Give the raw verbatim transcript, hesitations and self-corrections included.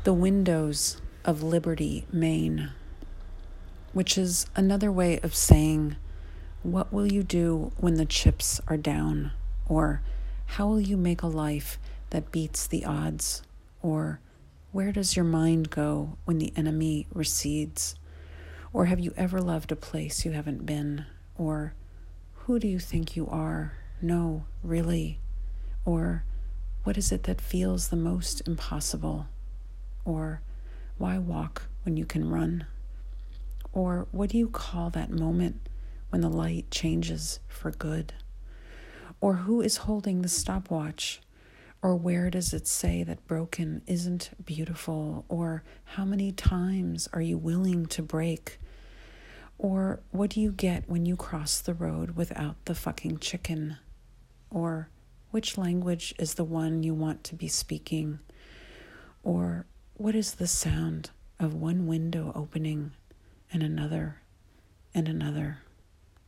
The Windows of Liberty, Maine, which is another way of saying, what will you do when the chips are down? Or how will you make a life that beats the odds? Or where does your mind go when the enemy recedes? Or have you ever loved a place you haven't been? Or who do you think you are? No, really. Or what is it that feels the most impossible? Or why walk when you can run? Or what do you call that moment when the light changes for good? Or who is holding the stopwatch? Or where does it say that broken isn't beautiful? Or how many times are you willing to break? Or what do you get when you cross the road without the fucking chicken? Or which language is the one you want to be speaking? Or what is the sound of one window opening and another and another?